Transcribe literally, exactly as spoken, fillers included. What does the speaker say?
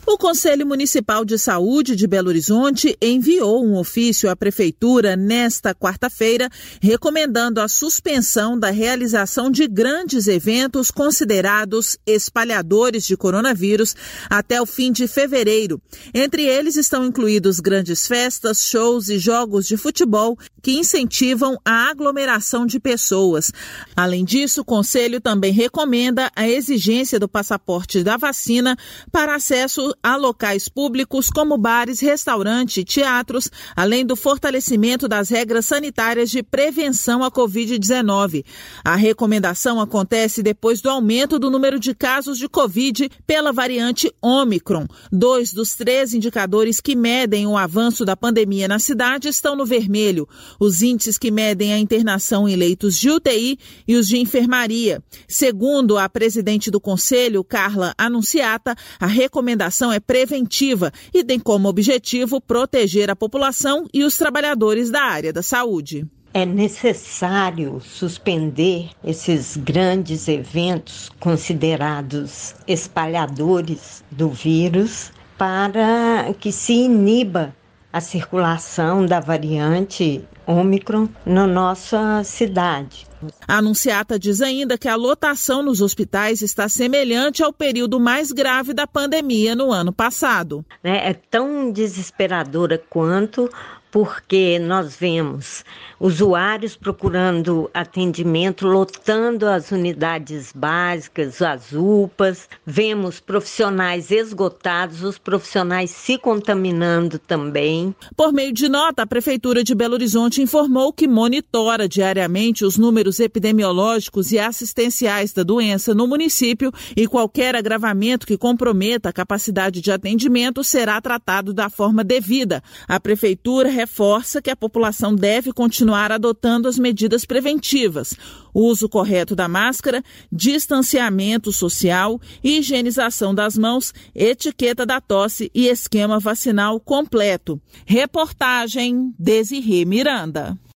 O Conselho Municipal de Saúde de Belo Horizonte enviou um ofício à Prefeitura nesta quarta-feira, recomendando a suspensão da realização de grandes eventos considerados espalhadores de coronavírus até o fim de fevereiro. Entre eles estão incluídos grandes festas, shows e jogos de futebol que incentivam a aglomeração de pessoas. Além disso, o Conselho também recomenda a exigência do passaporte da vacina para acesso a locais públicos como bares, restaurantes e teatros, além do fortalecimento das regras sanitárias de prevenção à covid dezenove. A recomendação acontece depois do aumento do número de casos de Covid pela variante Ômicron. Dois dos três indicadores que medem o avanço da pandemia na cidade estão no vermelho: os índices que medem a internação em leitos de U T I e os de enfermaria. Segundo a presidente do Conselho, Carla Anunciata, a recomendação é preventiva e tem como objetivo proteger a população e os trabalhadores da área da saúde. É necessário suspender esses grandes eventos considerados espalhadores do vírus para que se iniba a circulação da variante Ômicron na nossa cidade. A Anunciata diz ainda que a lotação nos hospitais está semelhante ao período mais grave da pandemia no ano passado. É tão desesperadora quanto, porque nós vemos usuários procurando atendimento, lotando as unidades básicas, as U P As, vemos profissionais esgotados, os profissionais se contaminando também. Por meio de nota, a Prefeitura de Belo Horizonte informou que monitora diariamente os números epidemiológicos e assistenciais da doença no município e qualquer agravamento que comprometa a capacidade de atendimento será tratado da forma devida. A Prefeitura reforça que a população deve continuar adotando as medidas preventivas: o uso correto da máscara, distanciamento social, higienização das mãos, etiqueta da tosse e esquema vacinal completo. Reportagem Desirê Miranda.